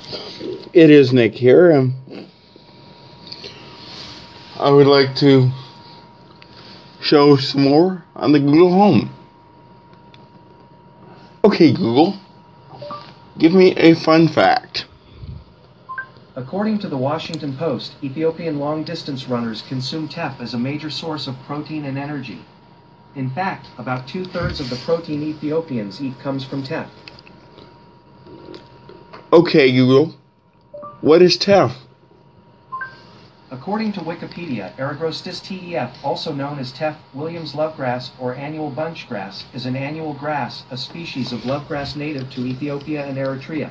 It is Nick here, and I would like to show some more on the Google Home. Okay, Google, give me a fun fact. According to the Washington Post, Ethiopian long-distance runners consume teff as a major source of protein and energy. In fact, about 2/3 of the protein Ethiopians eat comes from teff. Okay, Google, what is teff? According to Wikipedia, Eragrostis tef, also known as teff, Williams lovegrass, or annual bunchgrass, is an annual grass, a species of lovegrass native to Ethiopia and Eritrea.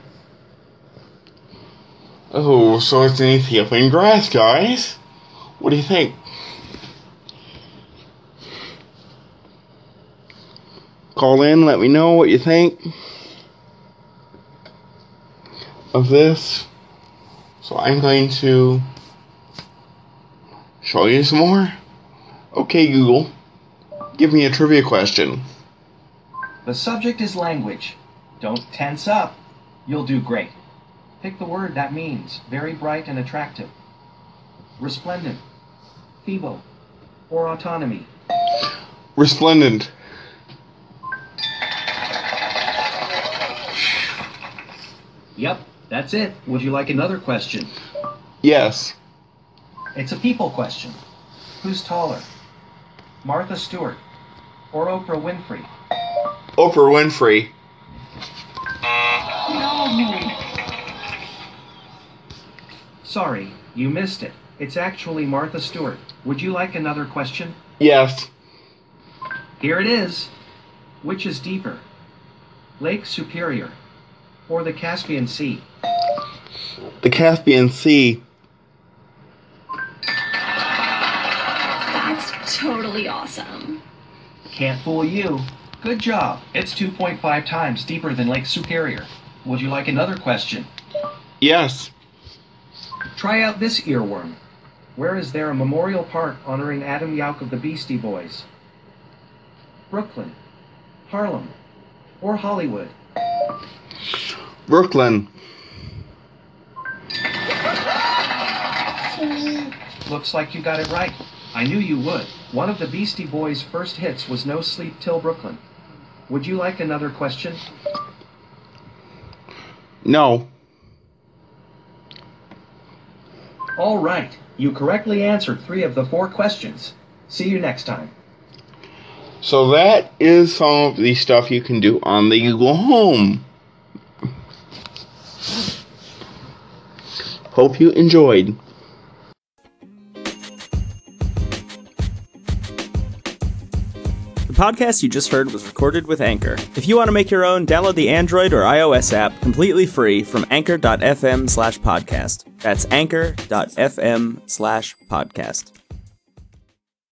Oh, so it's an Ethiopian grass, guys. What do you think? Call in, let me know what you think of this. So I'm going to show you some more. Okay, Google, give me a trivia question. The subject is language. Don't tense up. You'll do great. Pick the word that means very bright and attractive. Resplendent, feeble, or autonomy. Resplendent. Yep, that's it. Would you like another question? Yes. It's a people question. Who's taller? Martha Stewart or Oprah Winfrey? Oprah Winfrey. No. Sorry, you missed it. It's actually Martha Stewart. Would you like another question? Yes. Here it is. Which is deeper? Lake Superior or the Caspian Sea? The Caspian Sea. That's totally awesome. Can't fool you. Good job. It's 2.5 times deeper than Lake Superior. Would you like another question? Yes. Try out this earworm. Where is there a memorial park honoring Adam Yauch of the Beastie Boys? Brooklyn, Harlem, or Hollywood? Brooklyn. Looks like you got it right. I knew you would. One of the Beastie Boys' first hits was No Sleep Till Brooklyn. Would you like another question? No. All right. You correctly answered 3 of the 4 questions. See you next time. So that is some of the stuff you can do on the Google Home. Hope you enjoyed. The podcast you just heard was recorded with Anchor. If you want to make your own, download the Android or iOS app completely free from anchor.fm/podcast. That's anchor.fm/podcast.